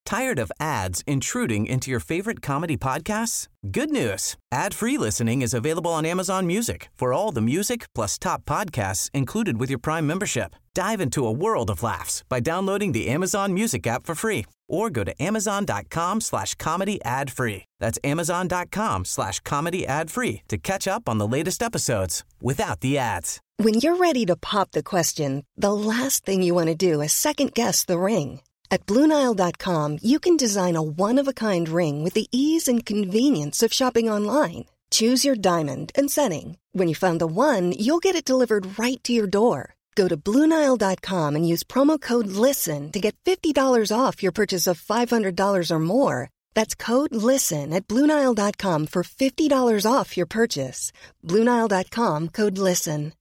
Tired of ads intruding into your favorite comedy podcasts? Good news. Ad-free listening is available on Amazon Music for all the music plus top podcasts included with your Prime membership. Dive into a world of laughs by downloading the Amazon Music app for free or go to amazon.com/comedy ad-free. That's amazon.com/comedy ad-free to catch up on the latest episodes without the ads. When you're ready to pop the question, the last thing you want to do is second-guess the ring. At BlueNile.com, you can design a one-of-a-kind ring with the ease and convenience of shopping online. Choose your diamond and setting. When you find the one, you'll get it delivered right to your door. Go to BlueNile.com and use promo code LISTEN to get $50 off your purchase of $500 or more. That's code LISTEN at BlueNile.com for $50 off your purchase. BlueNile.com, code LISTEN.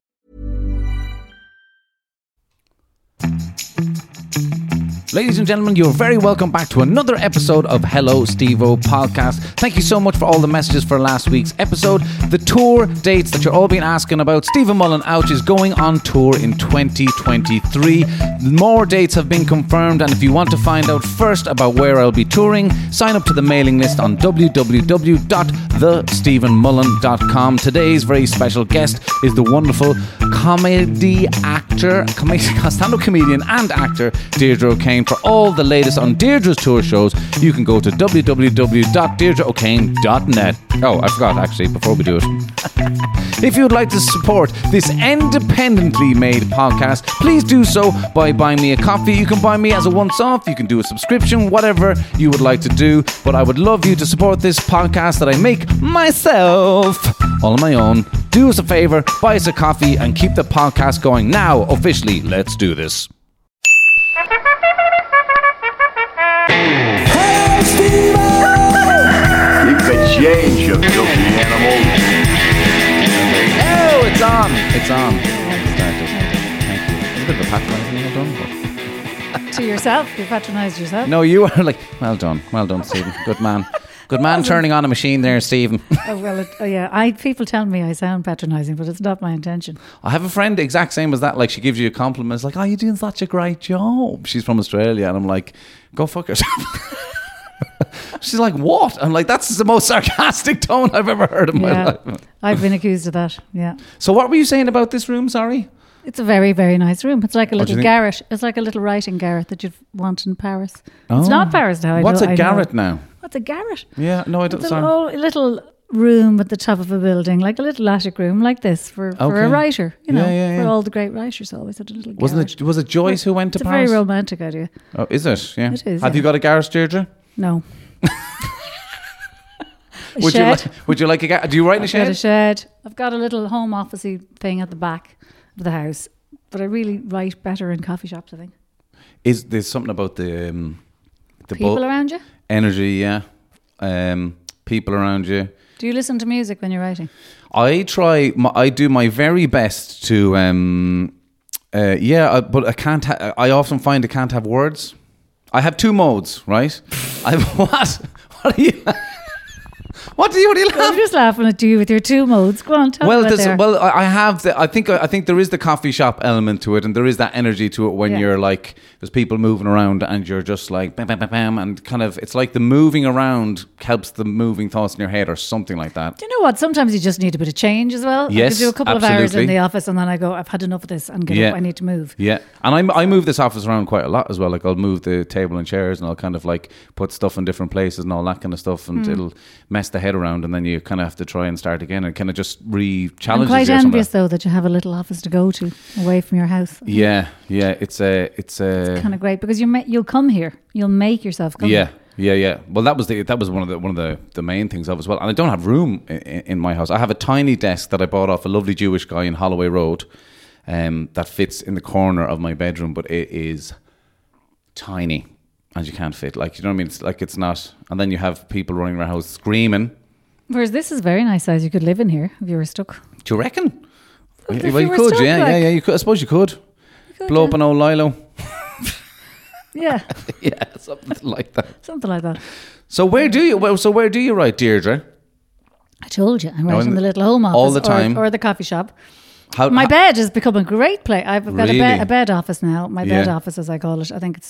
Ladies and gentlemen, you're very welcome back to another episode of Hello Steve-O podcast. Thank you so much for all the messages for last week's episode. The tour dates that you're all been asking about. Stephen Mullen Ouch is going on tour in 2023. More dates have been confirmed, and if you want to find out first about where I'll be touring, sign up to the mailing list on www.thestephenmullen.com. Today's very special guest is the wonderful stand-up comedian and actor Deirdre O'Kane. For all the latest on Deirdre's tour shows, you can go to www.deirdreokane.net. Oh, I forgot actually, before we do it. If you would like to support this independently made podcast, please do so by buying me a coffee. You can buy me as a once-off, you can do a subscription, whatever you would like to do. But I would love you to support this podcast that I make myself, all on my own. Do us a favour, buy us a coffee and keep the podcast going. Now, officially, let's do this. Hey, Steve-O! Keep the change, you filthy animal. Oh, it's on. It's on. Thank you. It's a bit of a patronising, well done. To yourself? You patronised yourself? No, you are like, well done, Stephen. Good man. Good man turning on a machine there, Stephen. Oh, well, yeah. People tell me I sound patronising, but it's not my intention. I have a friend the exact same as that. Like, she gives you a compliment. It's like, oh, you're doing such a great job. She's from Australia. And I'm like, go fuck yourself. She's like, what? I'm like, that's the most sarcastic tone I've ever heard in my life. I've been accused of that, yeah. So what were you saying about this room, sorry? It's a very, very nice room. It's like a little garret. It's like a little writing garret that you'd want in Paris. Oh. It's not Paris now. What's a garret now? What's a garret? Yeah, no, I don't. It's a little room at the top of a building, like a little attic room, like this for a writer. You know, for all the great writers always had a little garret. Was it Joyce who went to Paris? It's a very romantic idea. Oh, is it? Yeah. It is. Have you got a garret, Deirdre? No. Would you like a garret? Do you write in a shed? I've got a shed. I've got a little home office-y thing at the back of the house. But I really write better in coffee shops, I think. There's something about the people around you? Energy, yeah. People around you. Do you listen to music when you're writing? I do my very best to, but I can't. I often find I can't have words. I have two modes, right? What? What are you? What do you laugh? I'm just laughing at you with your two modes. Go on, I have. I think there is the coffee shop element to it, and there is that energy to it when you're like, there's people moving around, and you're just like bam, bam, bam, bam, and kind of, it's like the moving around helps the moving thoughts in your head, or something like that. Do you know what? Sometimes you just need a bit of change as well. Yes, I could do a couple of hours in the office, and then I go, I've had enough of this, and get up. I need to move. Yeah, and I move this office around quite a lot as well. Like, I'll move the table and chairs, and I'll kind of like put stuff in different places and all that kind of stuff, and it'll mess the head around, and then you kind of have to try and start again, and kind of just re-challenge. I'm quite envious though that you have a little office to go to away from your house. Yeah, it's kind of great because you'll come here, you'll make yourself come here. Yeah. Well, that was one of the main things of as well. And I don't have room in my house. I have a tiny desk that I bought off a lovely Jewish guy in Holloway Road, that fits in the corner of my bedroom, but it is tiny. And you can't fit, like, you know what I mean? It's like, it's not. And then you have people running around the house screaming. Whereas this is very nice size. You could live in here if you were stuck. Do you reckon? Well, you could, yeah. You could. I suppose you could. Blow up an old Lilo. Yeah. Yeah, something like that. Something like that. So where do you write, Deirdre? I told you, I'm writing the little home office all the time, or the coffee shop. Bed has become a great place. I've got a bed office now. My bed office, as I call it. I think it's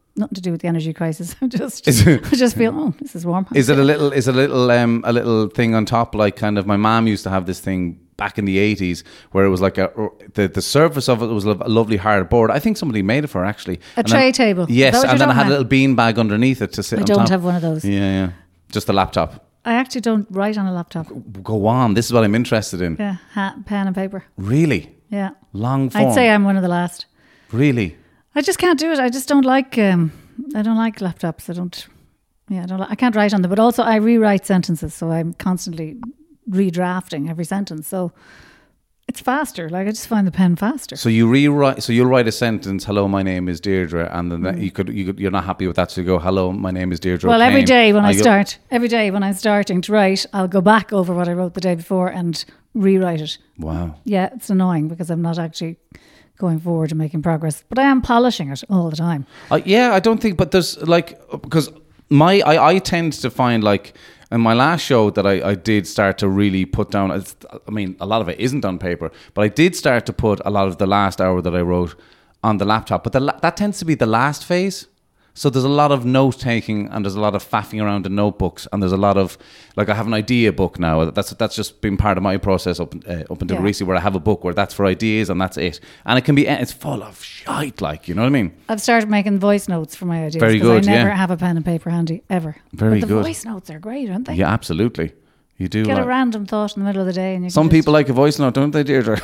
nothing to do with the energy crisis. I just feel, this is warm. Is it a little thing on top, like kind of, my mom used to have this thing back in the 80s where it was like the surface of it was a lovely hard board. I think somebody made it for her, actually. Tray table. Yes, and then it had a little bean bag underneath it to sit on top. I don't have one of those. Yeah. Just a laptop. I actually don't write on a laptop. Go on. This is what I'm interested in. Yeah, pen and paper. Really? Yeah. Long form. I'd say I'm one of the last. Really? I just can't do it. I just don't like. I don't like laptops. I can't write on them. But also, I rewrite sentences, so I'm constantly redrafting every sentence. So it's faster. Like, I just find the pen faster. So you rewrite. So you'll write a sentence. Hello, my name is Deirdre, and then you're not happy with that, so you go, hello, my name is Deirdre. Well, every day when I'm starting to write, I'll go back over what I wrote the day before and rewrite it. Wow. Yeah, it's annoying because I'm not actually going forward and making progress, but I am polishing it all the time. I don't think, but there's like, because I tend to find, like, in my last show that I did start to really put down, I mean, a lot of it isn't on paper, but I did start to put a lot of the last hour that I wrote on the laptop. But that tends to be the last phase. So there's a lot of note taking, and there's a lot of faffing around in notebooks, and there's a lot of, like, I have an idea book now. That's just been part of my process up until recently, where I have a book where that's for ideas and that's it. And it's full of shite, like, you know what I mean? I've started making voice notes for my ideas. Very good, I never have a pen and paper handy, ever. Very good. The voice notes are great, aren't they? Yeah, absolutely. You do. Get a random thought in the middle of the day. And some people like a voice note, don't they, Deirdre?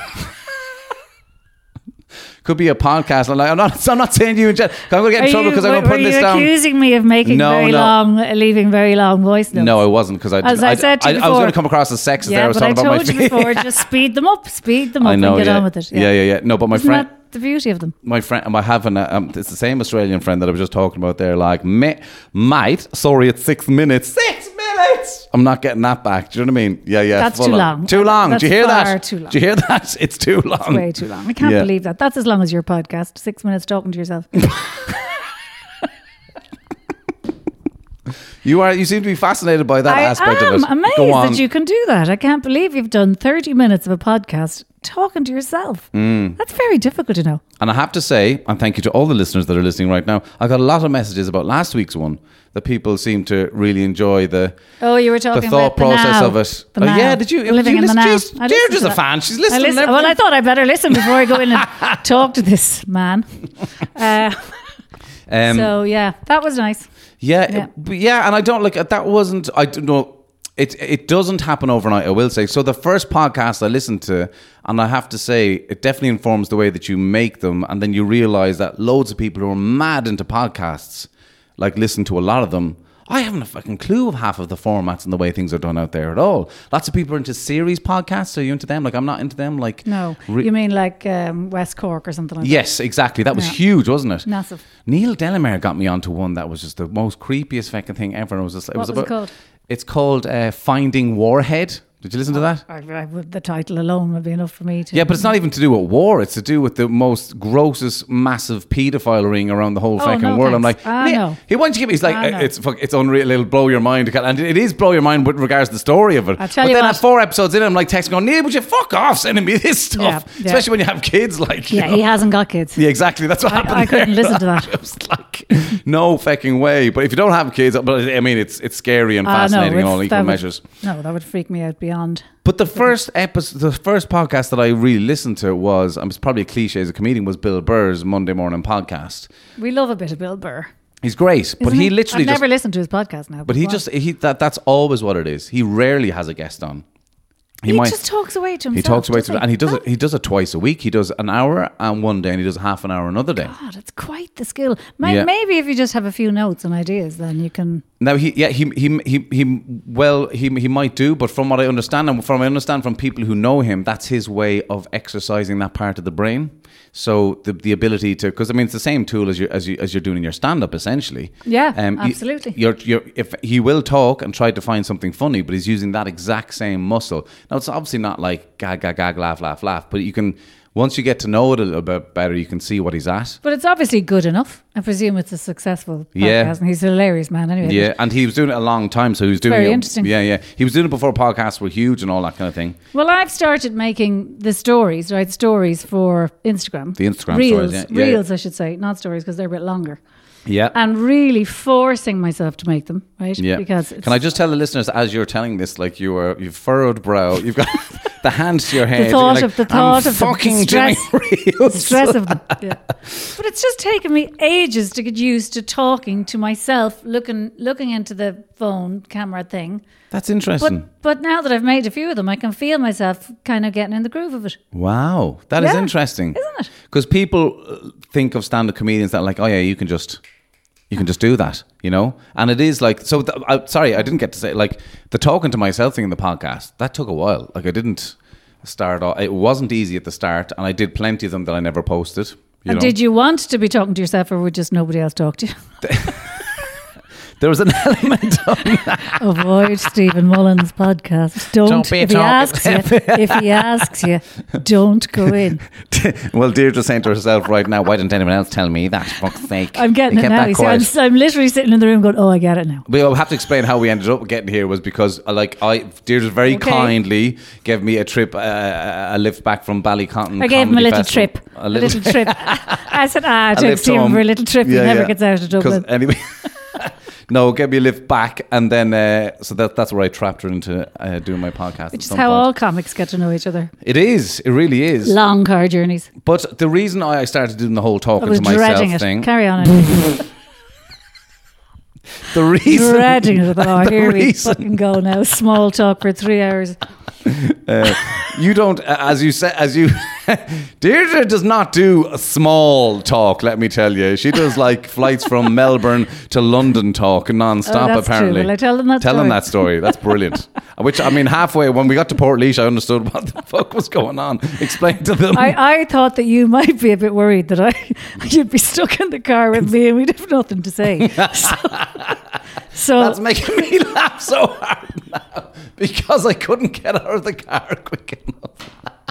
Could be a podcast. I'm not saying you. I'm going to get in trouble because I'm going to put this down. Are you accusing me of making leaving very long voice notes? No, I wasn't, because I was going to come across as sexist there. I was talking about my feet. I told you before, just speed them up and get on with it. Yeah. No, but my friend. Isn't that the beauty of them? My friend, I have it's the same Australian friend that I was just talking about there. Like, mate, sorry, it's 6 minutes. 6 minutes. I'm not getting that back. Do you know what I mean? Yeah. That's too long. Too long. That's Do you hear that? Too long. Do you hear that? It's too long. It's way too long. I can't believe that. That's as long as your podcast. 6 minutes talking to yourself. You seem to be fascinated by that aspect of it. I'm amazed that you can do that. I can't believe you've done 30 minutes of a podcast talking to yourself. That's very difficult to know. And I have to say, and thank you to all the listeners that are listening right now, I got a lot of messages about last week's one that people seem to really enjoy the you were talking thought about process of it. Yeah, did you living in the now? Deirdre's a fan. She's listening. Well, I thought I better listen before I go in and talk to this man. So yeah, that was nice. Yeah, and I don't like that. Wasn't I don't know. It doesn't happen overnight, I will say. So the first podcast I listened to, and I have to say, it definitely informs the way that you make them, and then you realise that loads of people who are mad into podcasts, like, listen to a lot of them. I haven't a fucking clue of half of the formats and the way things are done out there at all. Lots of people are into series podcasts. Are you into them? Like, I'm not into them. Like, no, you mean like West Cork or something like that? Yes, exactly. That was huge, wasn't it? Massive. Neil Delamere got me onto one that was just the most creepiest fucking thing ever. What was it called? It's called Finding Warhead. Did you listen to that? The title alone would be enough for me to... Yeah, but it's not even to do with war. It's to do with the most grossest, massive paedophile ring around the whole fucking world. Thanks. I'm like, no. He wants to give me... He's like, it's unreal. It'll blow your mind. And it is blow your mind with regards to the story of it. But then at 4 episodes in, I'm like texting going, Neil, would you fuck off sending me this stuff? Yeah. Especially when you have kids. Like, yeah, he hasn't got kids. Yeah, exactly. That's what happened. I couldn't listen to that. I was like, no fucking way. But if you don't have kids, but I mean, it's scary and fascinating in all equal measures. No, that would freak me out beyond. But the first podcast that I really listened to was, and it's probably a cliche as a comedian, was Bill Burr's Monday Morning Podcast. We love a bit of Bill Burr. He's great, but he literally I've never listened to his podcast now. But that's always what it is. He rarely has a guest on. He just talks away to himself. He talks away to himself, and he does it twice a week. He does an hour on one day, and he does half an hour another day. God, it's quite the skill. Maybe if you just have a few notes and ideas, then you can. Now he might do, but from what I understand, and from people who know him, that's his way of exercising that part of the brain. So the ability to, because I mean it's the same tool as you're doing in your stand up essentially. Yeah, absolutely. If he will talk and try to find something funny, but he's using that exact same muscle. Now it's obviously not like gag, laugh, but you can. Once you get to know it a little bit better, you can see what he's at. But it's obviously good enough. I presume it's a successful podcast, and he's a hilarious man anyway. Yeah, and he was doing it a long time, so he was doing it. Very interesting. Yeah. He was doing it before podcasts were huge and all that kind of thing. Well, I've started making the stories for Instagram. The Instagram Reels. stories, Reels, I should say, not stories because they're a bit longer. Yeah. And really forcing myself to make them, right? Yeah. Because can I just tell the listeners, as you're telling this, like you've furrowed brow, you've got the hand to your head. The thought you're of the thought I'm of fucking the stress, doing reels. the stress of them. Yeah. But it's just taken me ages to get used to talking to myself, looking into the phone camera thing. That's interesting. But now that I've made a few of them, I can feel myself kind of getting in the groove of it. Wow, that is interesting, isn't it? Because people think of stand-up comedians that are like, oh yeah, you can just do that, you know? And it is like, so sorry, I didn't get to say, like, the talking to myself thing in the podcast, that took a while. Like, I didn't start off, it wasn't easy at the start, and I did plenty of them that I never posted. And did you want to be talking to yourself, or would just nobody else talk to you? There was an element of that. Avoid Stephen Mullen's podcast. Don't be if he asks you, don't go in. Well, Deirdre's saying to herself right now, why didn't anyone else tell me that? For fuck's sake. I'm getting it now. You see, I'm literally sitting in the room going, oh, I get it now. We'll have to explain how we ended up getting here was because Deirdre very kindly gave me a trip, a lift back from Ballycotton. I gave him a little Festival. trip. A little trip. I said, take Stephen for a little trip. Yeah, he never gets out of Dublin. Anyway. No, get me a lift back, and then so that's where I trapped her into doing my podcast. Which is how all comics get to know each other. It is. It really is. Long car journeys. But the reason I started doing the whole talking to myself thing. Carry on. The reason dreading it. Oh, here we fucking go now. Small talk for 3 hours. You don't, as you Deirdre does not do a small talk, let me tell you. She does like flights from Melbourne to London talk non-stop, apparently. True. Will I tell them that story? Tell them that story. That's brilliant. Which, I mean, halfway, when we got to Portlaoise, I understood what the fuck was going on. Explain to them. I thought that you might be a bit worried that you'd be stuck in the car with me and we'd have nothing to say. So that's making me laugh so hard now because I couldn't get out of the car quick enough.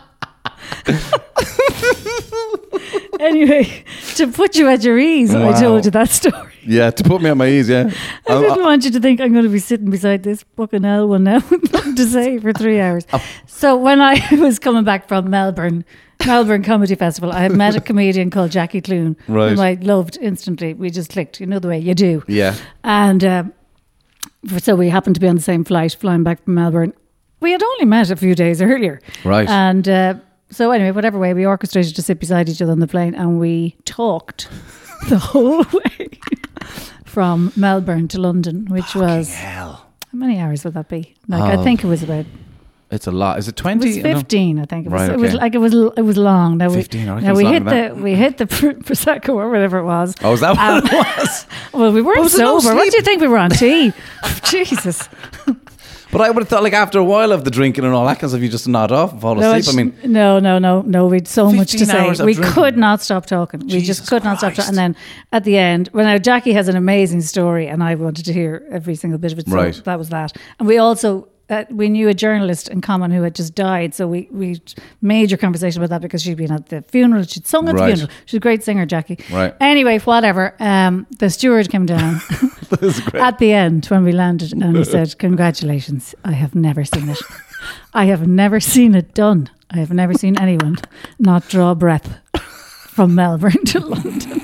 Anyway, to put you at your ease, wow. I told you that story. Yeah, to put me at my ease, yeah. I didn't want you to think I'm going to be sitting beside this fucking L1 now with nothing to say for 3 hours. Oh. So when I was coming back from Melbourne Comedy Festival, I had met a comedian called Jackie Clune, whom I loved instantly. We just clicked, you know the way you do. Yeah. And so we happened to be on the same flight flying back from Melbourne. We had only met a few days earlier. Right. And so anyway, whatever way, we orchestrated to sit beside each other on the plane and we talked the whole way from Melbourne to London, which fucking was... hell. How many hours would that be? I think it was about... It's a lot. Is it 20? It was 15, I think. It was, right, okay. it was long. Now 15. We hit the Prosecco or whatever it was. Oh, is that what it was? Well, we weren't sober. What do you think we were on tea? Jesus. But I would have thought, like, after a while of the drinking and all that kind of stuff, you just nod off and fall asleep. I mean, no. We'd so much to say. We drinking. could not stop talking. We just could not stop talking. And then at the end, Jackie has an amazing story, and I wanted to hear every single bit of it. So that was that. And we also. We knew a journalist in common who had just died, so we major conversation about that because she'd been at the funeral, she'd sung at the funeral. She's a great singer, Jackie. Right. Anyway, whatever. The steward came down at the end when we landed, and he said, "Congratulations! I have never seen it. I have never seen it done. I have never seen anyone not draw breath from Melbourne to London."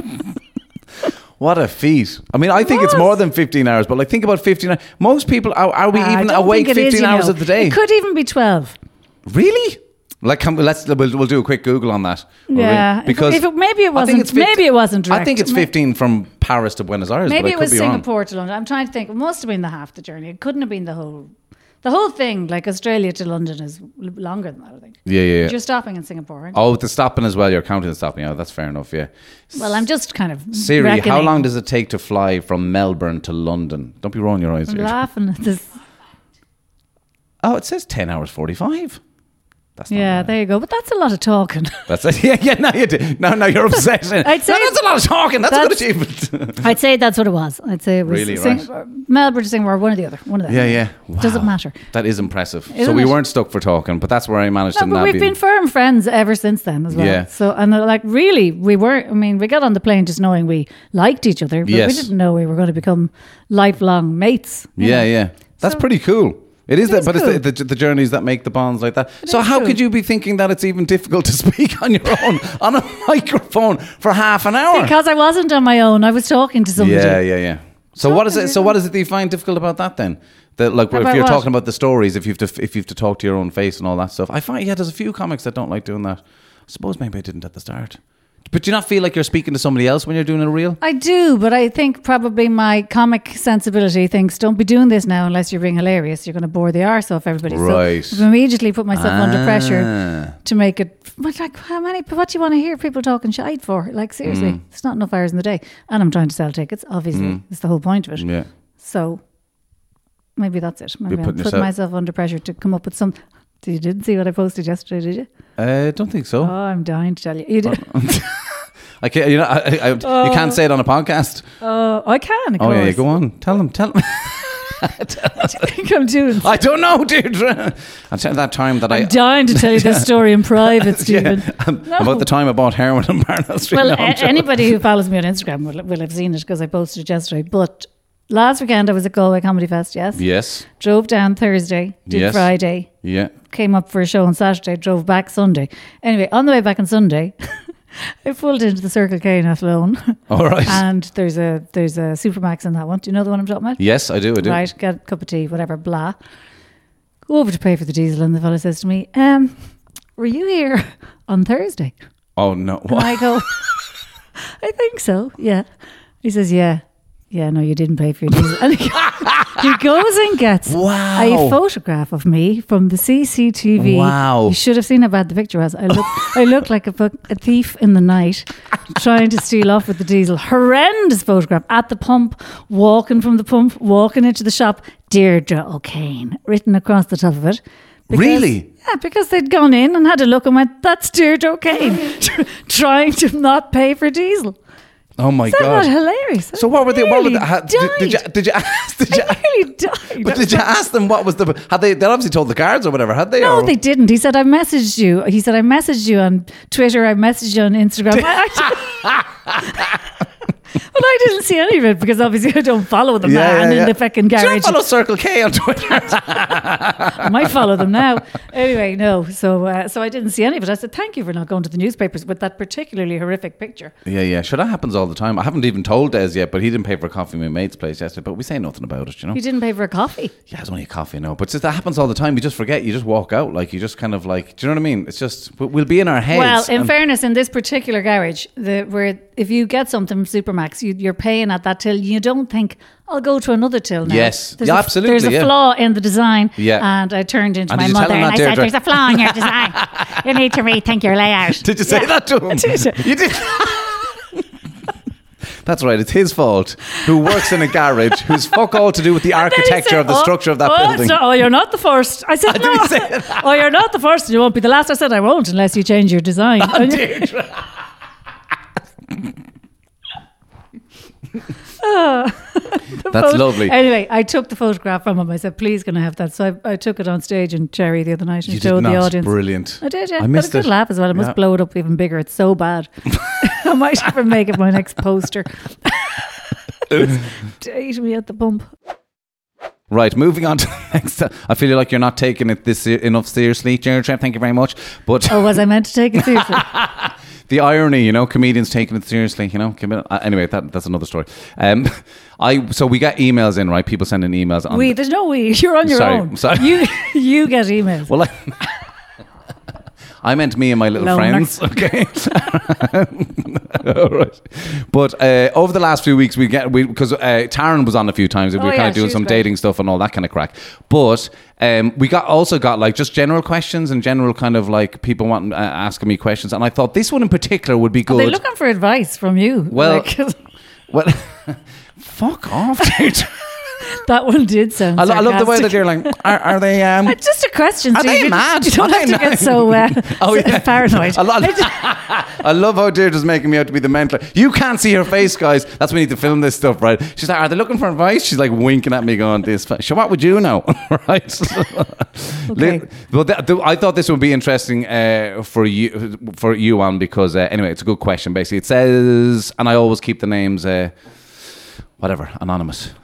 What a feat. I mean, I think it's more than 15 hours, but like think about 15 hours. Most people, are we even awake 15 hours of the day? It could even be 12. Really? Like, we'll do a quick Google on that. Yeah. Because maybe it wasn't direct. I think it's 15 from Paris to Buenos Aires. Maybe but it was Singapore to London. I'm trying to think. It must have been the half the journey. It couldn't have been the whole thing. Like Australia to London is longer than that, I think. Yeah. You're stopping in Singapore, aren't you? Oh, the stopping as well. You're counting the stopping. Oh, that's fair enough, yeah. Well, I'm just kind of Siri, reckoning. how long does it take to fly from Melbourne to London? Don't be rolling your eyes. I'm laughing at this. Oh, it says 10 hours 45. That's not bad. There you go. But that's a lot of talking. That's it. Yeah. Now you do. No, you're upset. I'd say that's a lot of talking. That's a good achievement. I'd say that's what it was. I'd say it was really right. Melbourne to Singapore, one or the other. Yeah. Wow. Doesn't matter. That is impressive. So we weren't stuck for talking, but that's where I managed to. But we've been firm friends ever since then as well. Yeah. So really, we were. I mean, we got on the plane just knowing we liked each other, but we didn't know we were going to become lifelong mates. Yeah. That's pretty cool. It is that, but cool. it's the journeys that make the bonds like that. So is how cool. could you be thinking that it's even difficult to speak on your own on a microphone for half an hour? Because I wasn't on my own. I was talking to somebody. Yeah. So what is it? So what is it that you find difficult about that then? That like if About you're what? talking about the stories, if you have to talk to your own face and all that stuff. I find there's a few comics that don't like doing that. I suppose maybe I didn't at the start. But do you not feel like you're speaking to somebody else when you're doing a reel? I do, but I think probably my comic sensibility thinks, don't be doing this now unless you're being hilarious. You're going to bore the arse off everybody. Right. So I've immediately put myself under pressure to make it. But like, what do you want to hear people talking shite for? Like, seriously, it's not enough hours in the day. And I'm trying to sell tickets, obviously. It's the whole point of it. Yeah. So maybe that's it. Maybe You're I'm putting putting myself under pressure to come up with some. You didn't see what I posted yesterday, did you? I don't think so. Oh, I'm dying to tell you. You did. I can't, you can't say it on a podcast. I can, of Oh course. yeah, go on. Tell them. What do you think I'm doing? I don't know, dude. I'll tell you that time that I'm dying to tell you this story in private, Stephen. No. About the time I bought heroin on Barnell Street. Well, No, I'm joking. anybody who follows me on Instagram will have seen it because I posted it yesterday. But last weekend I was at Galway Comedy Fest, yes? Yes. Drove down Thursday, did Yes. Friday, Yeah. came up for a show on Saturday, drove back Sunday. Anyway, on the way back on Sunday, I pulled into the Circle K in Athlone. All right. And there's a Supermax in that one. Do you know the one I'm talking about? Yes, I do. Right, get a cup of tea, whatever, blah. Go over to pay for the diesel and the fella says to me, were you here on Thursday? Oh no. And I go, I think so, yeah. He says, yeah, no, you didn't pay for your diesel. And he goes and gets a photograph of me from the CCTV. Wow. You should have seen how bad the picture was. I look like a thief in the night trying to steal off with the diesel. Horrendous photograph at the pump, walking from the pump, walking into the shop. Deirdre O'Kane written across the top of it. Really? Yeah, because they'd gone in and had a look and went, that's Deirdre O'Kane trying to not pay for diesel. Oh my Is that god. not hilarious? So what were they? What were they? Did you I nearly died. But did you ask them what was the? Had they? They obviously told the guards or whatever. Had they? No, or? they didn't. He said, I messaged you. He said, I messaged you on Twitter. I messaged you on Instagram. Well, I didn't see any of it because obviously I don't follow the man in the fucking Do you garage. not follow Circle K on Twitter? I might follow them now. Anyway, no. So I didn't see any of it. I said, thank you for not going to the newspapers with that particularly horrific picture. Yeah. Sure, that happens all the time. I haven't even told Des yet, but he didn't pay for a coffee in my mate's place yesterday. But we say nothing about it, you know. You didn't pay for a coffee. Yeah, it's only a coffee, no. But that happens all the time. You just forget. You just walk out. Like, you just kind of like, do you know what I mean? It's just, we'll be in our heads. Well, in fairness, in this particular garage, where if you get something from Supermax, you're paying at that till. You don't think, I'll go to another till now. Yes. There's Yeah, absolutely, There's a yeah. flaw in the design. Yeah. And I turned into And my did you tell mother him and that, I said, Deirdre? there's a flaw in your design. You need to rethink your layout. Did you say that to him? did. You did. That's right. It's his fault. Who works in a garage? Who's fuck all to do with the architecture of the structure of that building? You're not the first. I said, Did no. he say that? Oh, you're not the first. You won't be the last. I said, I won't unless you change your design. Deirdre. That's lovely. Anyway, I took the photograph from him. I said, please can I have that? So I took it on stage in Cherry the other night and You did showed not. the audience. Brilliant. I did, yeah. I missed Got a good it. laugh as well. I must Yeah. blow it up even bigger. It's so bad. I might even make it my next poster. Date me at the pump. Right, moving on to the next. I feel like you're not taking it this enough seriously, Deirdre. Thank you very much. But Oh, was I meant to take it seriously? the irony, you know, comedians taking it seriously, you know. Anyway, that's another story. So we get emails in, right? People sending emails. There's no we. You're on your Sorry, own. sorry. You get emails. Well, I meant me and my little Loner. friends. Okay. All right. But over the last few weeks, because Taryn was on a few times. We were kind of doing she's some great. dating stuff and all that kind of crack. But we also got like just general questions and general kind of like people wanting asking me questions. And I thought this one in particular would be good. They're looking for advice from you. Well, Like, well, fuck off, dude. that one did sound I love the way sarcastic. that you're like, are they? It's just a question. Are Steve. they You mad? don't Are have they to get mad? so paranoid. I love how Deirdre's making me out to be the mental. You can't see her face, guys. That's when we need to film this stuff, right? She's like, are they looking for advice? She's like winking at me going, this. So what would you know? Right? Okay. Well, I thought this would be interesting for you on because, anyway, it's a good question, basically. It says, and I always keep the names... whatever, anonymous.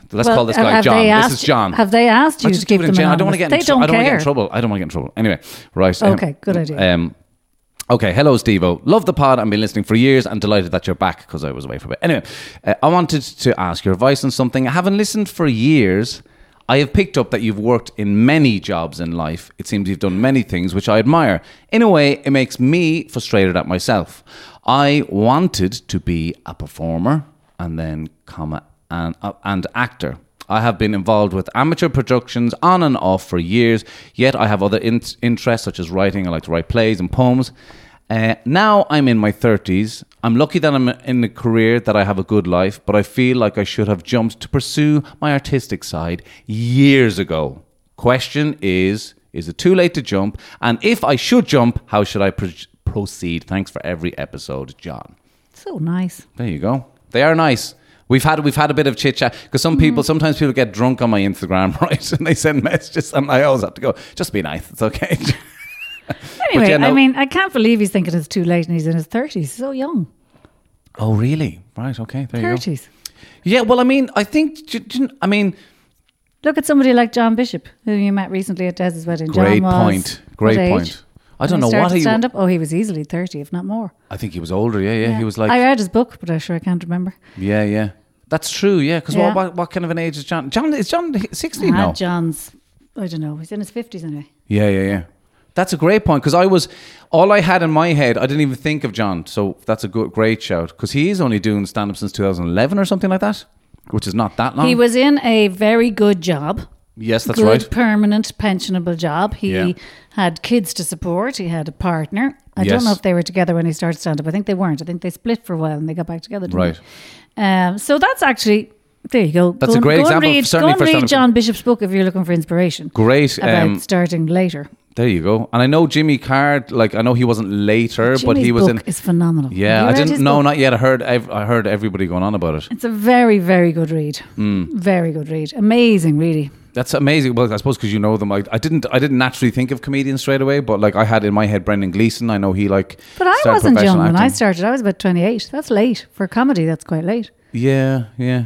Let's call this guy John. This is John. Have they asked you to keep them anonymous? I don't want to get in trouble. I don't want to get in trouble. Anyway, right. Okay, good idea. Okay, hello Steve-O. Love the pod. I've been listening for years and delighted that you're back because I was away for a bit. Anyway, I wanted to ask your advice on something. I haven't listened for years. I have picked up that you've worked in many jobs in life. It seems you've done many things, which I admire. In a way, it makes me frustrated at myself. I wanted to be a performer and then and actor. I have been involved with amateur productions on and off for years, yet I have other interests such as writing. I like to write plays and poems. Now I'm in my 30s. I'm lucky that I'm in a career that I have a good life, but I feel like I should have jumped to pursue my artistic side years ago. Question is it too late to jump? And if I should jump, how should I proceed? Thanks for every episode, John. So nice. There you go. They are nice. We've had a bit of chit chat because sometimes people get drunk on my Instagram, right? And they send messages, and I always have to go, just be nice. It's okay. Anyway, I mean, I can't believe he's thinking it's too late and he's in his 30s. He's so young. Oh, really? Right. Okay. There 30s. You go. Yeah. Well, I mean, I think. Look at somebody like John Bishop, who you met recently at Des's wedding. Great John point. Great point. I don't know what he stand up. Oh, he was easily 30, if not more. I think he was older. Yeah. He was like. I read his book, but I'm sure I can't remember. Yeah. That's true. Yeah. Because what kind of an age is John? Is John 60 now? John's, I don't know. He's in his 50s anyway. Yeah. That's a great point because all I had in my head, I didn't even think of John. So that's a great shout because he is only doing stand-up since 2011 or something like that, which is not that long. He was in a very good job. Yes, that's right. Good, permanent, pensionable job. He had kids to support. He had a partner. I don't know if they were together when he started stand-up. I think they weren't. I think they split for a while and they got back together. Right. So that's actually... There you go. That's a great example. Go and read John Bishop's book if you're looking for inspiration. Great. About starting later. There you go. And I know Jimmy Card, I know he wasn't later, but he was book is phenomenal. Yeah, I didn't know, not yet. I heard everybody going on about it. It's a very, very good read. Very good read. Amazing, really. That's amazing. Well, I suppose because you know them. I didn't naturally think of comedians straight away, but I had in my head Brendan Gleeson. I know he But I wasn't young when I started. I was about 28. That's late. For comedy, that's quite late. Yeah.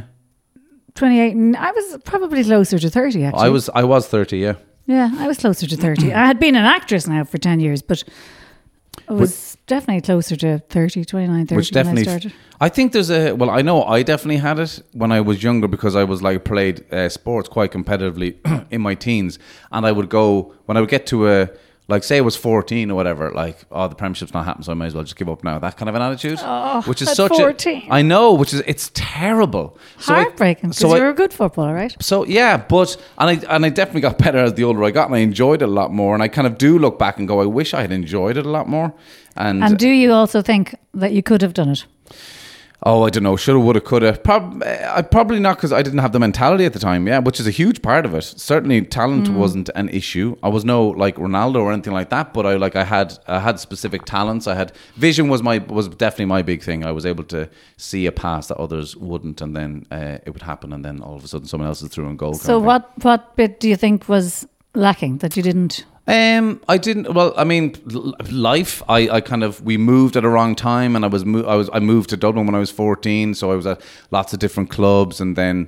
28, and I was probably closer to 30 actually. I was 30, yeah. Yeah, I was closer to 30. I had been an actress now for 10 years, but I was definitely closer to 30, 29, 30 when I started. I think I know I definitely had it when I was younger because I was played sports quite competitively in my teens, and I would go, when I would get to say it was 14 or whatever, the premiership's not happening, so I may as well just give up now. That kind of an attitude, which is such 14. I know, it's terrible, heartbreaking. Because you were a good footballer, right? So yeah, and I definitely got better as the older I got, and I enjoyed it a lot more. And I kind of do look back and go, I wish I had enjoyed it a lot more. And do you also think that you could have done it? Oh, I don't know. Shoulda, woulda, coulda. Probably not because I didn't have the mentality at the time, which is a huge part of it. Certainly talent wasn't an issue. I was no Ronaldo or anything like that, but I had specific talents. I had vision was definitely my big thing. I was able to see a pass that others wouldn't, and then it would happen, and then all of a sudden someone else is through and goal. So what bit do you think was lacking that you didn't? I didn't. Well, I mean, life. We moved at a wrong time, and I moved to Dublin when I was 14, so I was at lots of different clubs, and then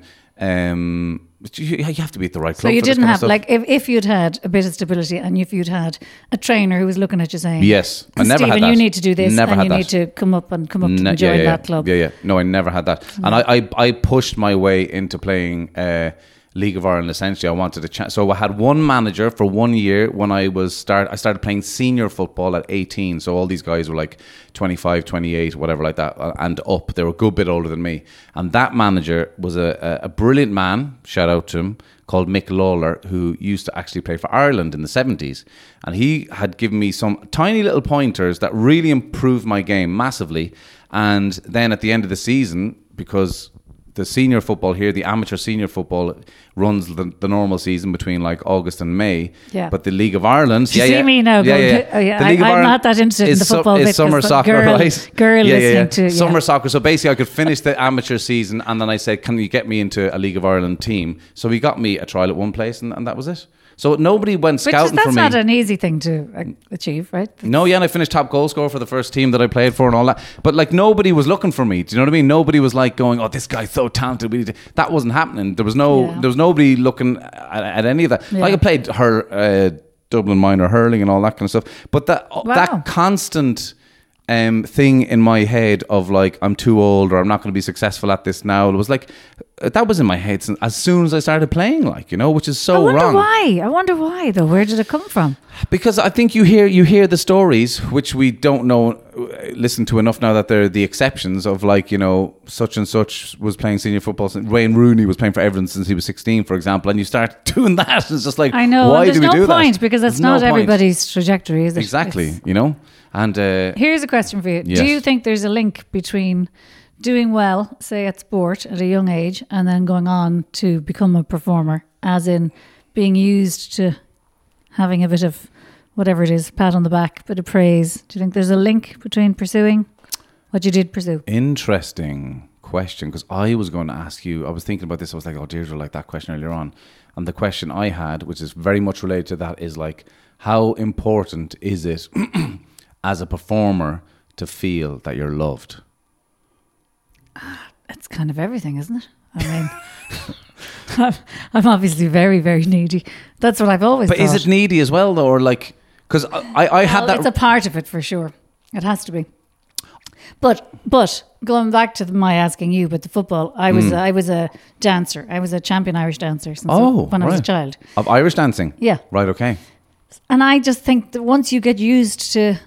you have to be at the right club. So you didn't have if you'd had a bit of stability, and if you'd had a trainer who was looking at you saying, "Yes, I never had that. You need to do this, and you need to come up to join that club." Yeah. No, I never had that, and I pushed my way into playing. League of Ireland, essentially. I wanted a chance. So I had one manager for 1 year when I started playing senior football at 18. So all these guys were 25, 28, whatever like that, and up. They were a good bit older than me. And that manager was a brilliant man, shout out to him, called Mick Lawler, who used to actually play for Ireland in the 70s. And he had given me some tiny little pointers that really improved my game massively. And then at the end of the season, because the senior football here, the amateur senior football runs the normal season between August and May. Yeah. But the League of Ireland... You see me now going... I'm not that interested in the football bit. It's summer soccer, right? Girl listening to... Summer soccer. So basically I could finish the amateur season, and then I said, can you get me into a League of Ireland team? So he got me a trial at one place, and that was it. So nobody went scouting for me. That's not an easy thing to achieve, right? No, and I finished top goal scorer for the first team that I played for and all that. But nobody was looking for me. Do you know what I mean? Nobody was going, oh, this guy, so so talented. That wasn't happening. There was nobody looking at any of that. Yeah. Like I played Dublin minor hurling and all that kind of stuff. But that constant thing in my head of like, I'm too old or I'm not going to be successful at this now. It was like, that was in my head since, as soon as I started playing, like, you know, which is so wrong. I wonder why though. Where did it come from? Because I think you hear the stories, which we don't listen to enough now, that they're the exceptions of, like, you know, such and such was playing senior football since Wayne Rooney was playing for Everton since he was 16, for example, and you start doing that, and it's just like, I know, why do we do that? There's no point, because it's not everybody's trajectory, is it? Exactly, you know. And here's a question for you. Yes. Do you think there's a link between doing well, say at sport at a young age, and then going on to become a performer, as in being used to having a bit of whatever it is, pat on the back, bit of praise? Do you think there's a link between pursuing what you did pursue? Interesting question, because I was going to ask you, I was thinking about this, I was like, oh, Deirdre, like that question earlier on. And the question I had, which is very much related to that, is like, how important is it as a performer to feel that you're loved? It's kind of everything, isn't it? I mean, I'm obviously very, very needy. That's what I've always thought. But is it needy as well, though? Or like, because I had that. It's a part of it for sure. It has to be. But going back to my asking you about the football, I was a dancer. I was a champion Irish dancer since when I was a child. Of Irish dancing? Yeah. Right, okay. And I just think that once you get used to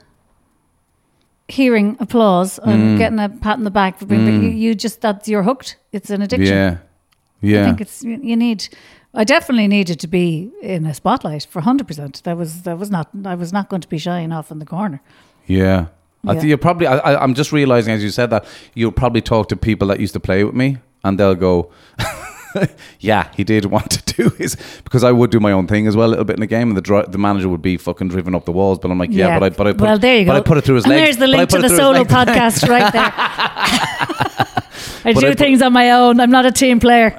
hearing applause and getting a pat on the back for being, you're hooked. It's an addiction. Yeah. I think it's, I definitely needed to be in a spotlight for 100%. I was not going to be shying off in the corner. Yeah. I think you probably, I'm just realizing as you said that, you'll probably talk to people that used to play with me and they'll go, yeah, he did want to do his, because I would do my own thing as well a little bit in the game, and the manager would be fucking driven up the walls, but I'm like, but I put it through his legs. And there's the link to the solo podcast right there. I do things on my own. I'm not a team player.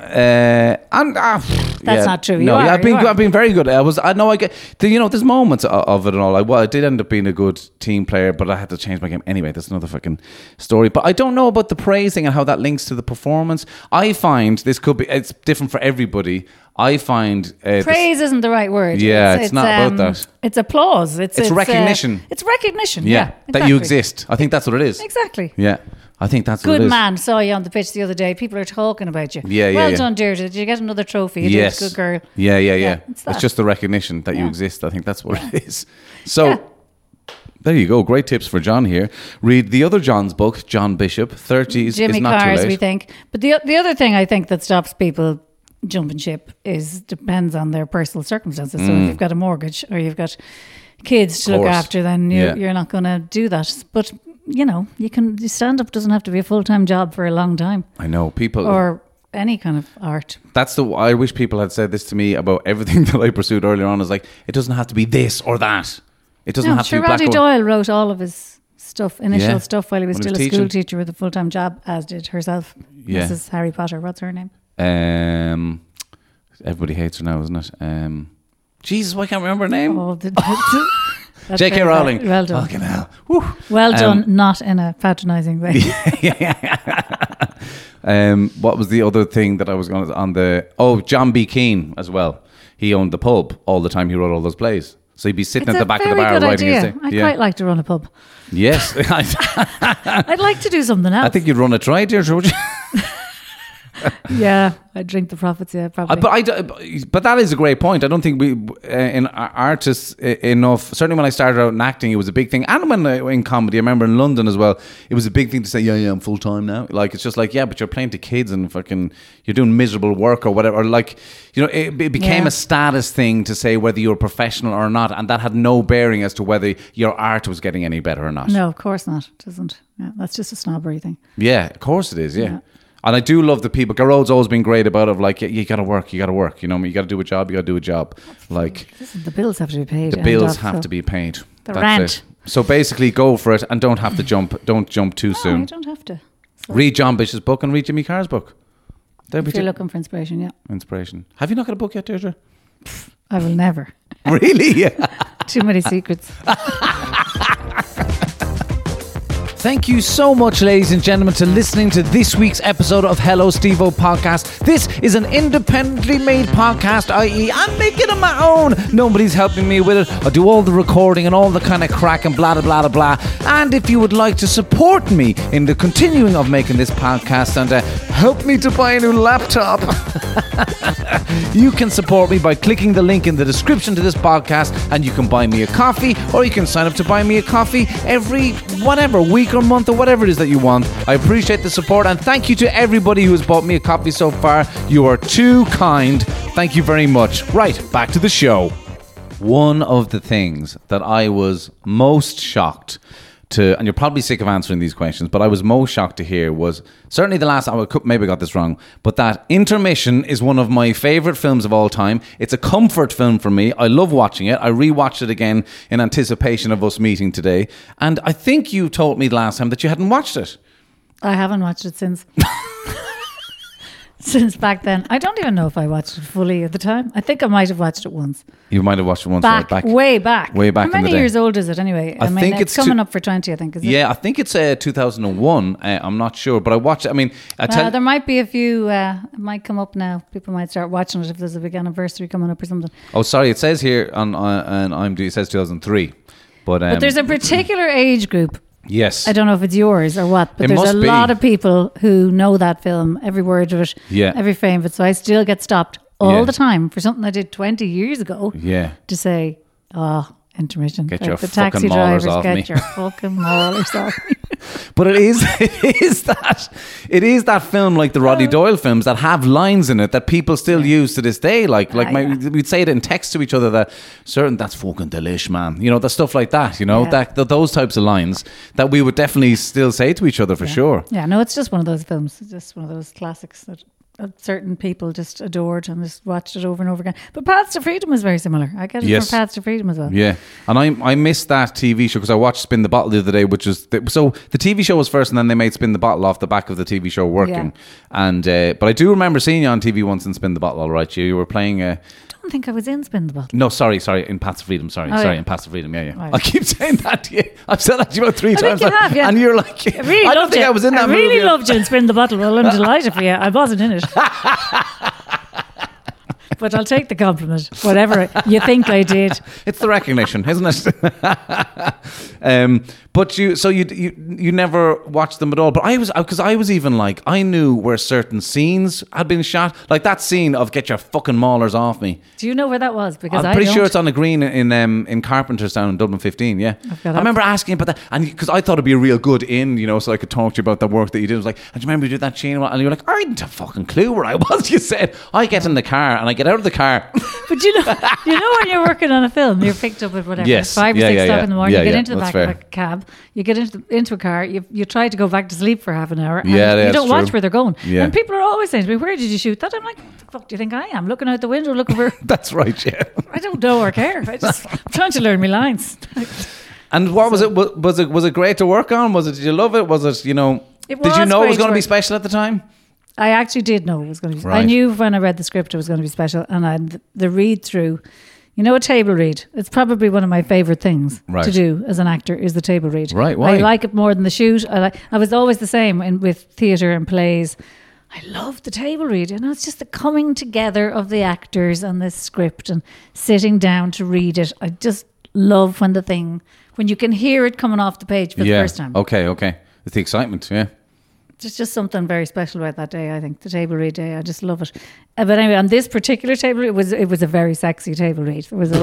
That's not true. No, I've been very good. I know I get, there's moments of it and all. I did end up being a good team player, but I had to change my game anyway. That's another fucking story. But I don't know about the praising and how that links to the performance. I find it's different for everybody. I find praise isn't the right word. Yeah, it's not about that. It's applause. It's recognition. It's recognition. Yeah, exactly. That you exist. I think that's what it is. Exactly. Yeah. I think that's what it is. Good man, saw you on the pitch the other day. People are talking about you. Well done, Deirdre. Did you get another trophy? You yes. did. Good girl. Yeah. It's just the recognition that you exist. I think that's what it is. So, there you go. Great tips for John here. Read the other John's book, John Bishop, 30s Jimmy is not Carr, too late. as we think. But the other thing I think that stops people jumping ship depends on their personal circumstances. So if you've got a mortgage or you've got kids to look after, then you're not going to do that. But stand-up doesn't have to be a full-time job for a long time. I know, people... Or any kind of art. I wish people had said this to me about everything that I pursued earlier on. Is like, it doesn't have to be this or that. It doesn't have to be black or white. Doyle wrote all of his initial stuff while he was still a school teacher with a full-time job, as did herself, Mrs. Harry Potter. What's her name? Everybody hates her now, isn't it? Jesus, why can't I remember her name? Oh, J.K. Rowling. Well done. Fucking hell. Woo. Well done, not in a patronising way. What was the other thing that I was going to, John B. Keane as well. He owned the pub all the time. He wrote all those plays. So he'd be sitting at the back of the bar writing his thing. I'd quite like to run a pub. Yes. I'd like to do something else. I think you'd run a try, Deirdre, would you? Yeah, I'd drink the profits, probably. But that is a great point. I don't think we, in artists enough, certainly when I started out in acting, it was a big thing. And when in comedy, I remember in London as well, it was a big thing to say, I'm full time now. Like, it's just like, but you're playing to kids and fucking, you're doing miserable work or whatever. Or like, it became a status thing to say whether you were professional or not. And that had no bearing as to whether your art was getting any better or not. No, of course not. It doesn't. Yeah, that's just a snobbery thing. Yeah, of course it is, yeah. And I do love the people. Garrode's always been great about it. Like, you got to work. You got to do a job. Like, the bills have to be paid. The bills have to be paid. That's rent. It. So basically, go for it and don't have to jump. Don't jump too soon. You don't have to. So read John Bishop's book and read Jimmy Carr's book. If you're looking for inspiration, Inspiration. Have you not got a book yet, Deirdre? I will never. Really? Yeah. Too many secrets. Thank you so much, ladies and gentlemen, to listening to this week's episode of Hello Steve-O podcast. This is an independently made podcast, i.e. I'm making it my own. Nobody's helping me with it. I do all the recording and all the kind of crack and blah, blah, blah, blah. And if you would like to support me in the continuing of making this podcast and help me to buy a new laptop, you can support me by clicking the link in the description to this podcast, and you can buy me a coffee, or you can sign up to buy me a coffee every whatever week or month or whatever it is that you want. I appreciate the support, and thank you to everybody who has bought me a coffee so far. You are too kind. Thank you very much. Right, back to the show. One of the things that I was most shocked to, and you're probably sick of answering these questions, but I was most shocked to hear was certainly the last, maybe I got this wrong, but that Intermission is one of my favourite films of all time. It's a comfort film for me. I love watching it. I rewatched it again in anticipation of us meeting today. And I think you told me last time that you hadn't watched it. I haven't watched it since. Since back then. I don't even know if I watched it fully at the time. I think I might have watched it once. You might have watched it once. Way back. Way back. How many years old is it anyway? I mean, think it's coming up for 20, I think. Is it? Yeah, I think it's 2001. I'm not sure, but I watched it. I mean, there might be a few, it might come up now. People might start watching it if there's a big anniversary coming up or something. Oh, sorry. It says here on IMDb, it says 2003. But there's a particular age group. Yes. I don't know if it's yours or what, but there's a lot of people who know that film, every word of it, every frame of it. So I still get stopped all the time for something I did 20 years ago to say, Intermission. Get your the fucking taxi maulers drivers, off me. Get your fucking maulers off me. But it is that film, like the Roddy Doyle films, that have lines in it that people still use to this day. We'd say it in text to each other that that's fucking delish, man. You know, the stuff like that. You know, those types of lines that we would definitely still say to each other for sure. Yeah, no, it's just one of those films. It's just one of those classics that certain people just adored and just watched it over and over again. But Paths to Freedom was very similar. I get it from Paths to Freedom as well. Yeah, and I missed that TV show because I watched Spin the Bottle the other day, which was so the TV show was first, and then they made Spin the Bottle off the back of the TV show working. And but I do remember seeing you on TV once in Spin the Bottle. All right, you were playing. I don't think I was in Spin the Bottle. No, sorry, in Paths to Freedom. Sorry, in Paths to Freedom. Yeah. Right. I keep saying that to you. I've said that to you about 3 times. You have, and you're like, I don't think I was in that movie. I really loved you in Spin the Bottle. Well, I'm delighted for you. I wasn't in it. But I'll take the compliment, whatever you think I did. It's the recognition, isn't it? But you never watched them at all. But I was even like, I knew where certain scenes had been shot, like that scene of "Get your fucking maulers off me." Do you know where that was? Because I'm pretty sure it's on a green in Carpenterstown in Dublin 15. Yeah, I remember asking about that, and because I thought it'd be a real good so I could talk to you about the work that you did. I was like, "And do you remember you did that scene?" And you're like, "I didn't have a fucking clue where I was." You said, "I get in the car and I get out of the car." But you know when you're working on a film, you're picked up at whatever, 5 or 6 o'clock in the morning. You get into the back of a cab. You get into a car. You try to go back to sleep for half an hour. And you don't watch where they're going. Yeah. And people are always saying to me, "Where did you shoot that?" I'm like, "What the fuck do you think I am? Looking out the window, looking for." That's right. Yeah. I don't know or care. I'm trying to learn my lines. And what was it? Was it great to work on? Did you love it? Was it? Did you know it was going to be special at the time? I actually did know it was going to be. Right. I knew when I read the script it was going to be special, and the read through. You know, a table read. It's probably one of my favourite things to do as an actor is the table read. Right, why? I like it more than the shoot. I was always the same with theatre and plays. I love the table read. You know, it's just the coming together of the actors and the script and sitting down to read it. I just love when you can hear it coming off the page for the first time. Okay. It's the excitement, yeah. There's just something very special about that day, I think. The table read day, I just love it. But anyway, on this particular table, it was a very sexy table read. There was a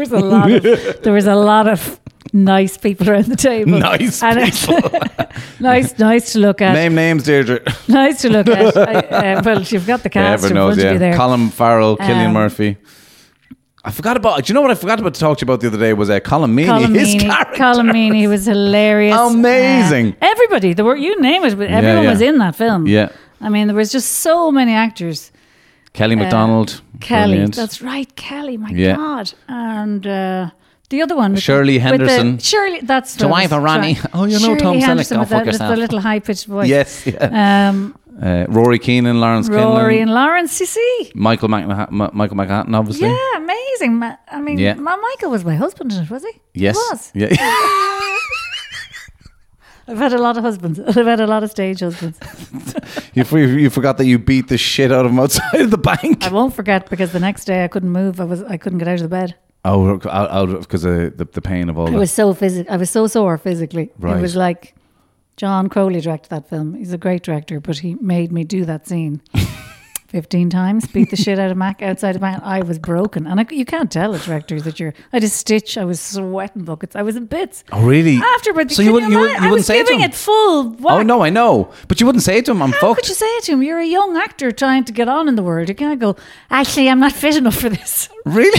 lot of nice people around the table. Nice people. nice to look at. Name names, Deirdre. Nice to look at. Well, you've got the cast in front of you there. Colin Farrell, Cillian Murphy. I forgot about. Do you know what I forgot about to talk to you about the other day was Colin Meaney. His character. Colin Meaney was hilarious. Amazing. Everybody, you name it, but everyone was in that film. Yeah. I mean, there was just so many actors. Kelly MacDonald. Kelly, brilliant. That's right, Kelly. My God. And the other one, Shirley Henderson. Shirley, that's to wife of Ronnie. Oh, you know Shirley Tom Selleck. Henderson with fuck yourself. the little high pitched voice. Yes. Yeah. Rory Keane, Lawrence Kinlan. Rory and Lawrence, you see. Michael McNaughton, obviously. Yeah, amazing. I mean, Michael was my husband in it, was he? Yes. He was. Yeah. I've had a lot of husbands. I've had a lot of stage husbands. You forgot that you beat the shit out of him outside of the bank. I won't forget because the next day I couldn't move. I couldn't get out of the bed. Oh, because of the pain of all that. I was so sore physically. Right. It was like John Crowley directed that film. He's a great director, but he made me do that scene 15 times, beat the shit out of Mac outside of Mac. I was broken. And you can't tell a director that I had a stitch. I was sweating buckets. I was in bits. Oh, really? Afterwards. So you wouldn't say it to him? I was giving it full whack. Oh, no, I know. But you wouldn't say it to him, I'm How fucked. could you say it to him? You're a young actor trying to get on in the world. You can't go, actually, I'm not fit enough for this. Really?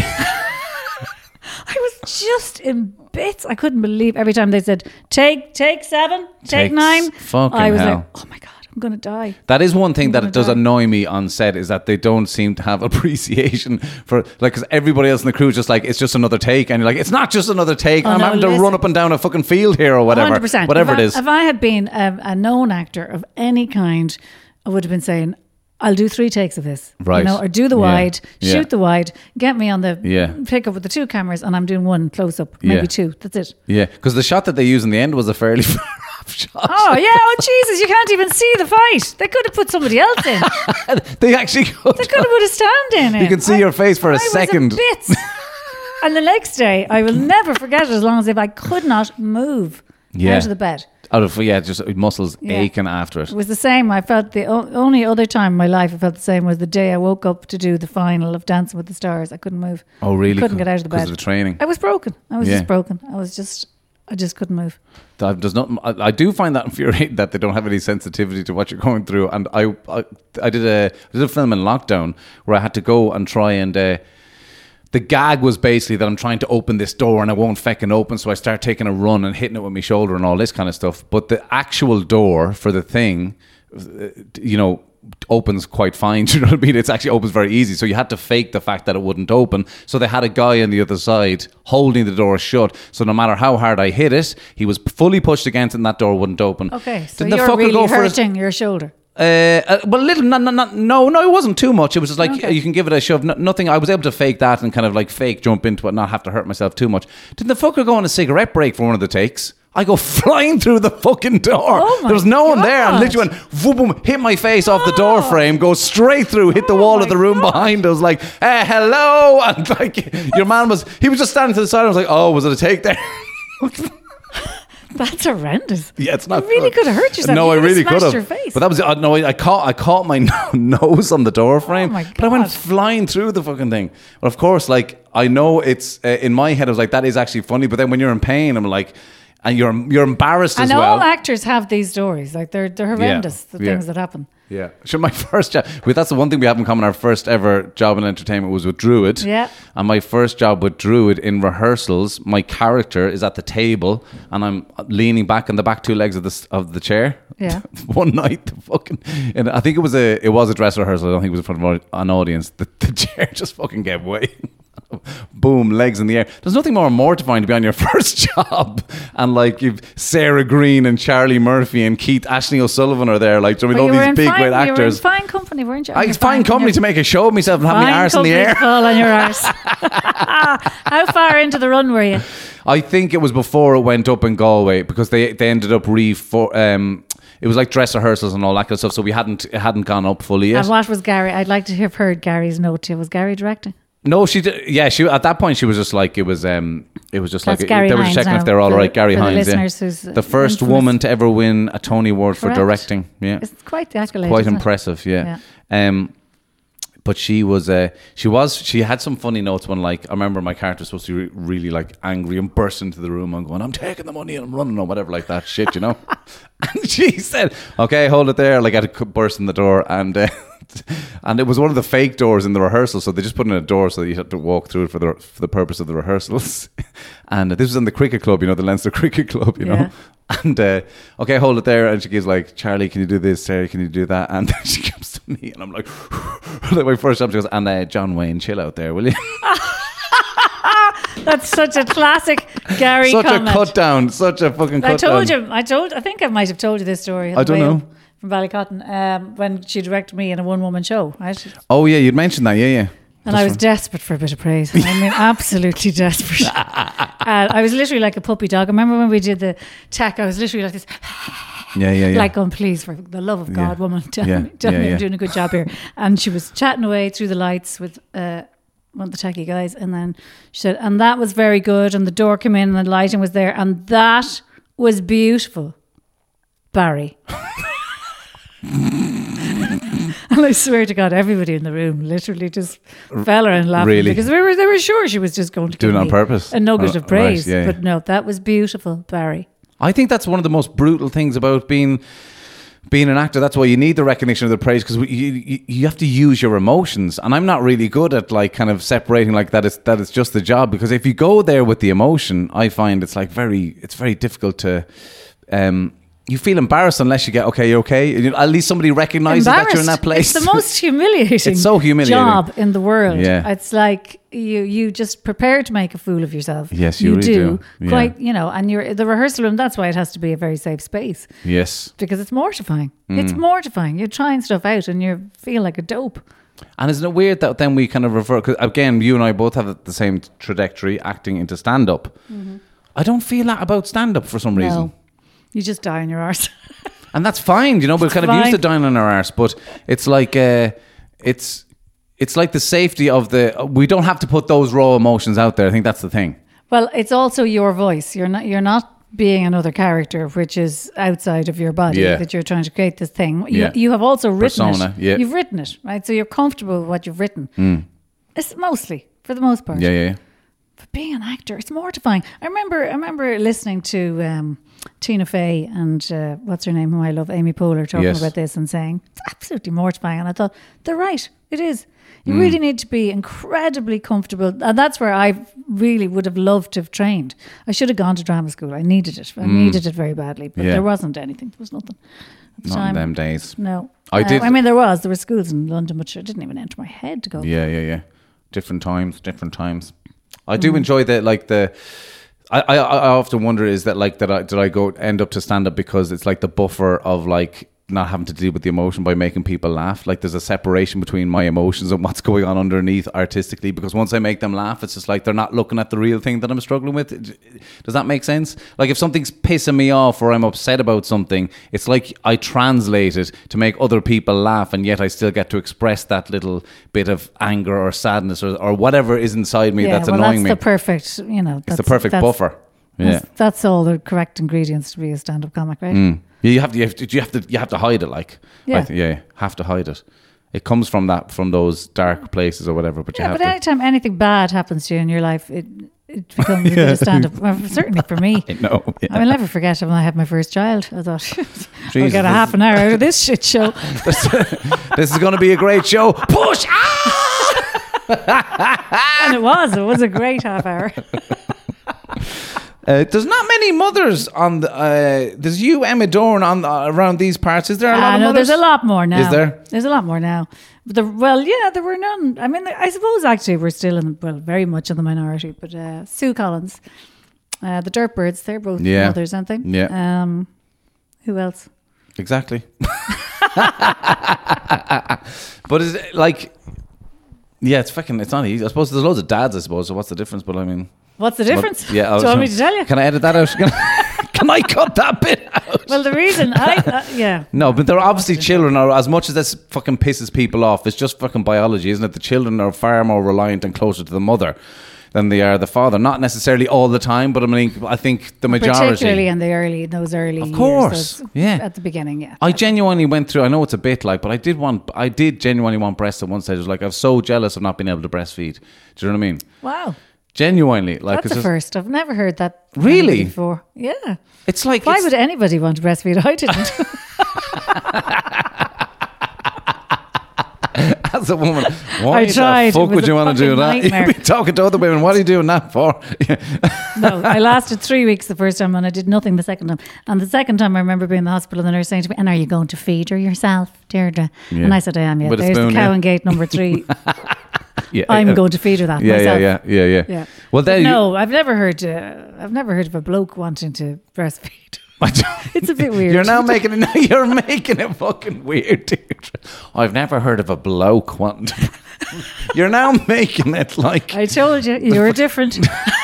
I was just in bits. I couldn't believe every time they said, take 7, take 9. Fucking I was hell. like, oh my God, I'm going to die. That is one thing that gonna does die. annoy me on set, is that they don't seem to have appreciation for, like, because everybody else in the crew is just like, it's just another take, and you're like, it's not just another take. I'm having to run up and down a fucking field here or whatever. 100%. Whatever it is. If I had been a known actor of any kind, I would have been saying, I'll do 3 takes of this, Right. or do the Yeah. wide, Yeah. shoot the wide, get me on the Yeah. pick up with the 2 cameras, and I'm doing 1 close up, maybe Yeah. 2. That's it. Yeah, because the shot that they used in the end was a fairly far off shot. Oh yeah! Oh Jesus! You can't even see the fight. They could have put somebody else in. They actually could. They could have put a stand in. You can see your face for a second. Was in bits. And the next day, I will never forget it as long as if I could not move Yeah. out of the bed. Just muscles Yeah. aching after it. It was the same. I felt the only other time in my life I felt the same was the day I woke up to do the final of Dancing with the Stars. I couldn't move. Oh, really? I couldn't get out of the bed. Because of the training. I was broken. I was Yeah. just broken. I just couldn't move. There's not. I do find that infuriating that they don't have any sensitivity to what you're going through. And I did a film in lockdown where I had to go and try and. The gag was basically that I'm trying to open this door and it won't feckin' open, so I start taking a run and hitting it with my shoulder and all this kind of stuff. But the actual door for the thing, opens quite fine. Do you know what I mean? It actually opens very easy. So you had to fake the fact that it wouldn't open. So they had a guy on the other side holding the door shut. So no matter how hard I hit it, he was fully pushed against it and that door wouldn't open. Okay, so Didn't the you're fucker really go for hurting your shoulder. Well, little, no, it wasn't too much. It was just like, Okay. you can give it a shove. Nothing. I was able to fake that and kind of like fake jump into it, not have to hurt myself too much. Didn't the fucker go on a cigarette break for one of the takes? I go flying through the fucking door. Oh my there was no one there, and God. literally went boom, boom, hit my face off the door frame, go straight through, hit the wall of the room behind. I was like, hello, and like your man was just standing to the side. I was like, oh, was it a take there? That's horrendous. Yeah, it's not. You really good. could have hurt yourself. No, You I could have really could smashed have. your face. But that was no. I caught my nose on the door frame. Oh my But I went God. flying through the fucking thing. But of course, like I know it's in my head. I was like, that is actually funny. But then when you're in pain, I'm like, and you're embarrassed as And well. all actors have these stories. Like they're horrendous. The Yeah. things that happen. Yeah, sure. My first job. That's the one thing we have in common. Our first ever job in entertainment was with Druid. Yeah. And my first job with Druid in rehearsals, my character is at the table and I'm leaning back on the back 2 legs of the chair. Yeah. One night, and I think it was a dress rehearsal. I don't think it was in front of an audience. The chair just fucking gave way. Boom, legs in the air. There's nothing more mortifying to be on your first job and like you've Sarah Green and Charlie Murphy and Keith Ashley O'Sullivan are there, like, do you know, all these big great actors. You were in fine company, weren't you? It's fine company to make a show of myself and have my arse in the air. Fall on your arse. How far into the run were you? I think it was before it went up in Galway because they ended up it was like dress rehearsals and all that kind of stuff. So it hadn't gone up fully yet. And what was Gary? I'd like to have heard Gary's note too. Was Gary directing? No, she did. Yeah, she at that point she was just like it was just That's like Gary they were Hines just checking now, if they're all for right. Gary the Hines, listeners who's, the first infamous. woman to ever win a Tony Award for Correct. directing. Yeah, It's quite the accolade. quite isn't it? impressive. Yeah. But she had some funny notes when, like, I remember my character was supposed to be really like angry and burst into the room and going, I'm taking the money and I'm running or whatever, like that shit, you know. And she said, okay, hold it there. Like I had to burst in the door and it was one of the fake doors in the rehearsal, so they just put in a door so that you had to walk through it for the purpose of the rehearsals. And this was in the cricket club, you know, the Leinster Cricket Club, you know. Yeah. And okay, hold it there. And she goes like, Charlie, can you do this? Sarah, can you do that? And then she comes to me and I'm like, like my first job, she goes, and John Wayne, chill out there, will you? That's such a classic Gary Such comment. a cut down, such a fucking cut down. I think I might have told you this story. I don't know. From Ballycotton, when she directed me in a one-woman show, right? Oh yeah, you'd mentioned that, yeah. And I was desperate for a bit of praise. I mean, absolutely desperate. I was literally like a puppy dog. I remember when we did the tech, I was literally like this. Yeah. Like, please, for the love of God, woman, tell me I'm doing a good job here. And she was chatting away through the lights with one of the techie guys. And then she said, and that was very good. And the door came in and the lighting was there. And that was beautiful. Barry. And I swear to God, everybody in the room literally just fell around laughing. Really? Because they were sure she was just going to do it give on me purpose. a nugget of praise. Right, yeah. But no, that was beautiful, Barry. I think that's one of the most brutal things about being an actor. That's why you need the recognition of the praise, because you have to use your emotions. And I'm not really good at like kind of separating like that. It's just the job, because if you go there with the emotion, I find it's very difficult to. You feel embarrassed unless you get, okay, you're okay. At least somebody recognises that you're in that place. It's the most humiliating it's so humiliating. job in the world. Yeah. It's like you just prepare to make a fool of yourself. Yes, you really do. Yeah. Quite, and you're the rehearsal room, that's why it has to be a very safe space. Yes. Because it's mortifying. It's mortifying. You're trying stuff out and you feel like a dope. And isn't it weird that then we kind of revert, because again, you and I both have the same trajectory, acting into stand-up. Mm-hmm. I don't feel that about stand-up for some reason. You just die on your arse. And that's fine, we're kind of used to dying on our arse, but it's like it's like the safety of we don't have to put those raw emotions out there. I think that's the thing. Well, it's also your voice. You're not being another character, which is outside of your body, that you're trying to create this thing. You have also written persona, it. Yeah. You've written it, right? So you're comfortable with what you've written. It's mostly, for the most part. Yeah. But being an actor, it's mortifying. I remember listening to Tina Fey and what's her name, who I love, Amy Poehler, talking about this and saying it's absolutely mortifying. And I thought, they're right, it is. You really need to be incredibly comfortable. And that's where I really would have loved to have trained. I should have gone to drama school. I needed it. I needed it very badly. But there wasn't anything. There was nothing at the time. Not in them days. No. I did. I mean, there were schools in London, but it didn't even enter my head to go. Yeah. Different times. I do enjoy I often wonder, is that like, did I end up to stand up because it's like the buffer of like not having to deal with the emotion by making people laugh. Like there's a separation between my emotions and what's going on underneath artistically, because once I make them laugh, it's just like they're not looking at the real thing that I'm struggling with. Does that make sense? Like if something's pissing me off or I'm upset about something, it's like I translate it to make other people laugh, and yet I still get to express that little bit of anger or sadness or whatever is inside me that's annoying me. That's the perfect, it's the perfect buffer. Yeah, that's all the correct ingredients to be a stand-up comic, right? You have to hide it, like have to hide it. It comes from those dark places or whatever. But but anytime anything bad happens to you in your life, it becomes a bit of stand-up. Well, certainly for me. I know. Yeah. I will never forget when I had my first child. I thought, I'll get a half an hour out of this shit show. This is going to be a great show. Push! And it was a great half hour. There's not many mothers on the. There's you, Emma Dorn, around these parts. Is there a lot of mothers? There's a lot more now. Is there? There's a lot more now. But there were none. I mean, I suppose actually we're still very much in the minority. But Sue Collins, the Dirtbirds, they're both mothers, aren't they? Yeah. Who else? Exactly. But is it like? Yeah, it's not easy. I suppose there's loads of dads. I suppose. So what's the difference? But I mean. What's the difference? Do you want me to tell you? Can I edit that out? Can I cut that bit out? Well, the reason No, but they're obviously children, or as much as this fucking pisses people off, it's just fucking biology, isn't it? The children are far more reliant and closer to the mother than they are the father. Not necessarily all the time, but I think the majority. Particularly in those early years. Of course, at the beginning, yeah. I genuinely went through, I know it's a bit like, but I did genuinely want breasts at one stage. I was like, I was so jealous of not being able to breastfeed. Do you know what I mean? Wow. Genuinely, like that's a first. I've never heard that really before. Yeah, it's like why would anybody want to breastfeed? I didn't. As a woman, why the fuck would you want to do that? You'd be talking to other women. What are you doing that for? No, I lasted 3 weeks the first time and I did nothing the second time. And the second time I remember being in the hospital and the nurse saying to me, "And are you going to feed her yourself, Deirdre?" Yeah. And I said, "I am, yeah." With there's the cow and gate number 3. I'm going to feed her that myself. Yeah. Well, I've never heard of a bloke wanting to breastfeed. It's a bit weird. You're now making it. You're making it fucking weird, dude. I've never heard of a bloke wanting to. You're now making it like. I told you, you're different.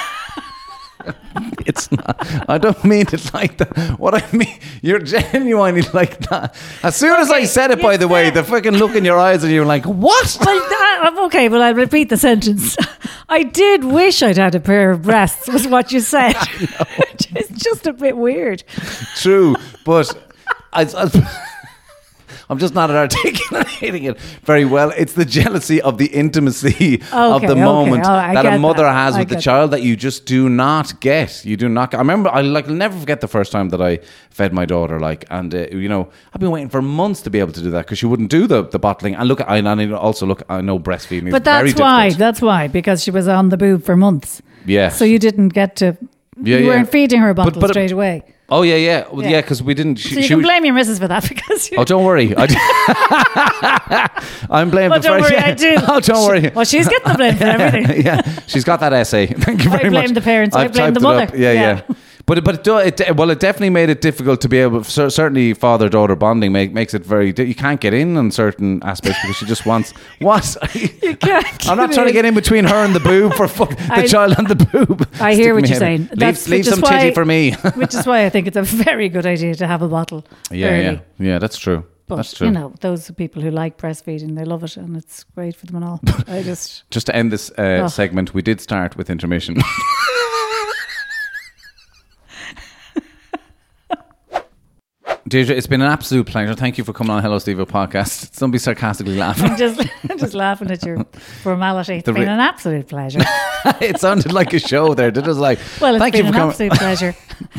It's not. I don't mean it like that. What I mean, you're genuinely like that. As soon as I said it, by the way, the fucking look in your eyes, and you're like, "What?" Well, okay, well, I'll repeat the sentence. I did wish I'd had a pair of breasts, was what you said. It's just a bit weird. True, but I'm just not articulating it very well. It's the jealousy of the intimacy of the moment that a mother has with the child that you just do not get. You do not. I remember, I'll never forget the first time that I fed my daughter. And I've been waiting for months to be able to do that because she wouldn't do the bottling. And look, I know breastfeeding is very difficult. That's why, because she was on the boob for months. Yeah. So you didn't get to. You weren't feeding her a bottle straight away. Oh, yeah. Well, yeah, because we didn't... So you can blame your missus for that because... Oh, don't worry. I'm blaming... Oh, don't worry, I do. Oh, don't worry. Well, she's getting the blame for everything. Yeah, she's got that essay. Thank you very much. I blame the parents, I blame the mother. Yeah. But it definitely made it difficult to be able... Certainly father-daughter bonding makes it very... You can't get in on certain aspects because she just wants... What? You can't. I'm not trying to get in between her and the boob for the child and the boob. I hear what you're saying. Leave some titty for me. Which is why I think it's a very good idea to have a bottle early. Yeah, that's true. But, that's true. Those people who like breastfeeding, they love it and it's great for them and all. Just to end this segment, we did start with intermission. Deirdre, it's been an absolute pleasure. Thank you for coming on Hello Steve podcast. Don't be sarcastically laughing. I'm just laughing at your formality. It's been an absolute pleasure. It sounded like a show there. It was like, well, it's thank been you for an coming. absolute pleasure.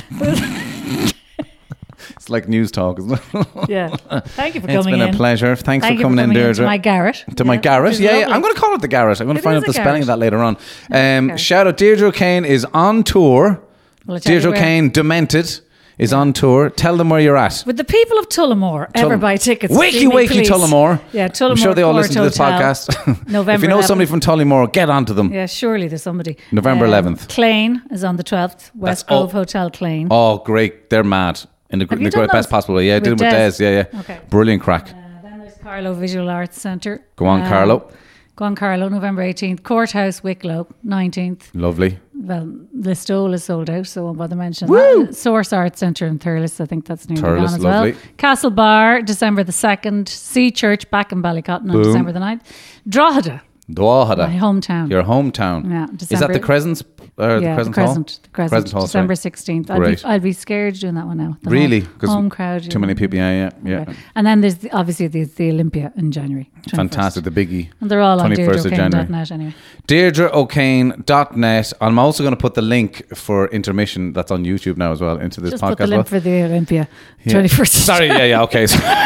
It's like news talk, isn't it? Yeah. Thank you for coming in. It's been a pleasure. Thanks for coming in, Deirdre. To my garret. To my garret. Yeah. I'm going to call it the garret. I'm going to find out the spelling of that later on. Shout out, Deirdre O'Kane is on tour. Deirdre O'Kane, Demented, is on tour. Tell them where you're at. With the people of Tullamore, ever buy tickets. Wakey Tullamore. Yeah, Tullamore. I'm sure they all listen to this podcast. November if you know 11th. Somebody from Tullamore, get onto them. Yeah, surely there's somebody. November 11th. Clane is on the 12th. West Grove Hotel Clane. Oh, great. They're mad. In the best possible way. Yeah, I did it with Des. Yeah. Okay. Brilliant crack. Then there's Carlow Visual Arts Centre. Go on, Carlow. November 18th. Courthouse, Wicklow, 19th. Lovely. Well, Listowel is sold out, so I won't bother mentioning that. Source Arts Centre in Thurles, I think that's nearly gone as lovely. well. Castle Bar, December the 2nd. Sea Church back in Ballycotton on December the 9th. Drogheda. My hometown. Your hometown. Yeah. Is that the Crescents? The Crescent Hall, December 16th. I'd be scared doing that one now. Really? Home crowd. Too many people. Yeah. Okay. And then there's obviously the Olympia in January. 21st. Fantastic, the biggie. And they're all on 21st of January. DeirdreO'Kane.net anyway. DeirdreO'Kane.net. I'm also going to put the link for intermission that's on YouTube now as well into this Just podcast. Put the link for the Olympia 21st. Sorry, yeah, okay.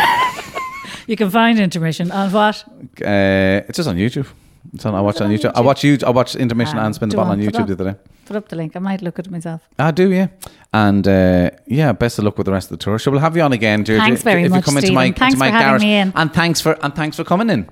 You can find intermission on what? It's just on YouTube. I watch it on YouTube. I watch intermission and Spin the Bottle on YouTube the other day. Put up the link. I might look at it myself. I do, yeah. And best of luck with the rest of the tour. So we'll have you on again, Deirdre. Thanks very much, Stephen. Thanks for having me in. And thanks for coming in.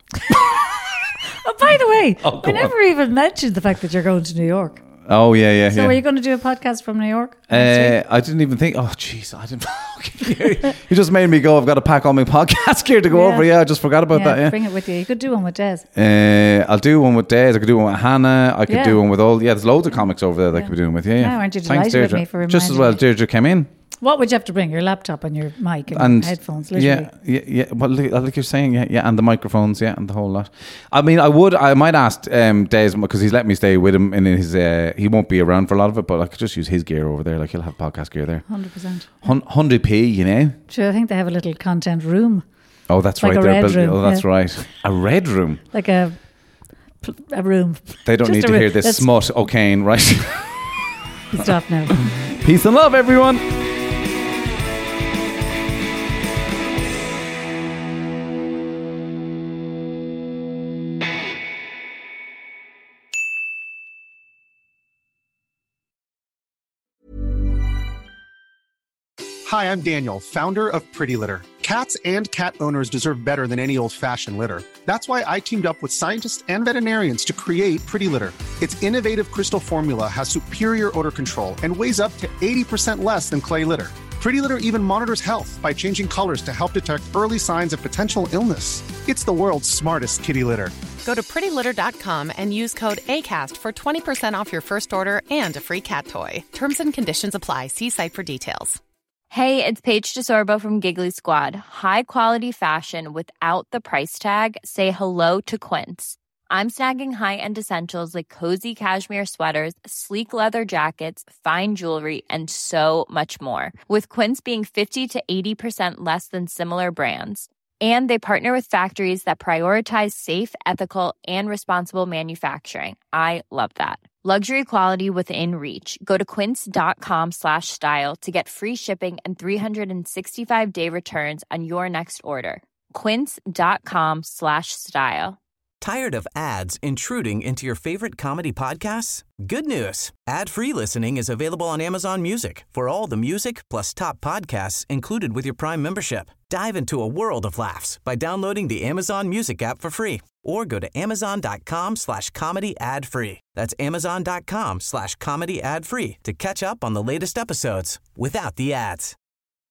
Oh, by the way, I never even mentioned the fact that you're going to New York. Oh, yeah. So are you going to do a podcast from New York? I didn't even think. Oh, jeez, I didn't. You just made me go. I've got to pack all my podcast gear to go over. Yeah, I just forgot about that. Yeah, bring it with you. You could do one with Des. I'll do one with Des. I could do one with Hannah. I could do one with all. Yeah, there's loads of comics over there that I could be doing with. Yeah. Aren't you delighted with me for reminding just as well, Deirdre came in. What would you have to bring? Your laptop and your mic and headphones, literally. Yeah. Well, like you're saying, yeah, and the microphones, and the whole lot. I mean, I might ask Des, because he's let me stay with him in his. He won't be around for a lot of it, but I could just use his gear over there. Like he'll have podcast gear there. 100%. 100p, you know. Sure, I think they have a little content room. Oh, that's right. A red room. Oh, that's right. A red room. Like a room. They don't need to hear this smut O'Kane, right? Stop now. Peace and love, everyone. Hi, I'm Daniel, founder of Pretty Litter. Cats and cat owners deserve better than any old-fashioned litter. That's why I teamed up with scientists and veterinarians to create Pretty Litter. Its innovative crystal formula has superior odor control and weighs up to 80% less than clay litter. Pretty Litter even monitors health by changing colors to help detect early signs of potential illness. It's the world's smartest kitty litter. Go to prettylitter.com and use code ACAST for 20% off your first order and a free cat toy. Terms and conditions apply. See site for details. Hey, it's Paige DeSorbo from Giggly Squad. High quality fashion without the price tag. Say hello to Quince. I'm snagging high-end essentials like cozy cashmere sweaters, sleek leather jackets, fine jewelry, and so much more. With Quince being 50 to 80% less than similar brands. And they partner with factories that prioritize safe, ethical, and responsible manufacturing. I love that. Luxury quality within reach. Go to quince.com/style to get free shipping and 365-day returns on your next order. Quince.com/style. Tired of ads intruding into your favorite comedy podcasts? Good news. Ad-free listening is available on Amazon Music for all the music plus top podcasts included with your Prime membership. Dive into a world of laughs by downloading the Amazon Music app for free or go to amazon.com/comedy ad-free. That's amazon.com/comedy ad-free to catch up on the latest episodes without the ads.